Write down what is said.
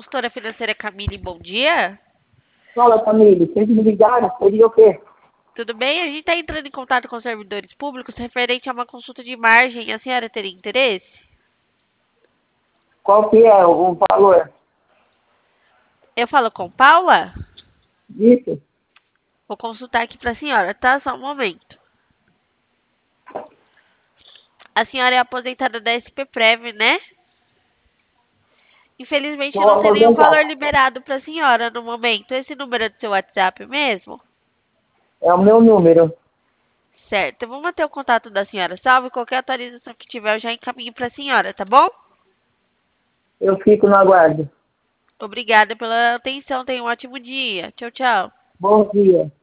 consultora financeira Camille, bom dia. Fala, Camille, vocês me ligaram? Seria o quê? Tudo bem? A gente está entrando em contato com os servidores públicos referente a uma consulta de margem. A senhora teria interesse? Qual que é o valor? Eu falo com Paula? Isso? Vou consultar aqui para a senhora, tá? Só um momento. A senhora é aposentada da SP-Prev, né? Infelizmente, Vou não tem nenhum valor aposentar. liberado para a senhora no momento. Esse número é do seu WhatsApp mesmo? É o meu número. Certo. Eu vou manter o contato da senhora salvo e qualquer atualização que tiver eu já encaminho para a senhora, tá bom? Eu fico no aguardo. Obrigada pela atenção. Tenha um ótimo dia. Tchau, tchau. Bom dia.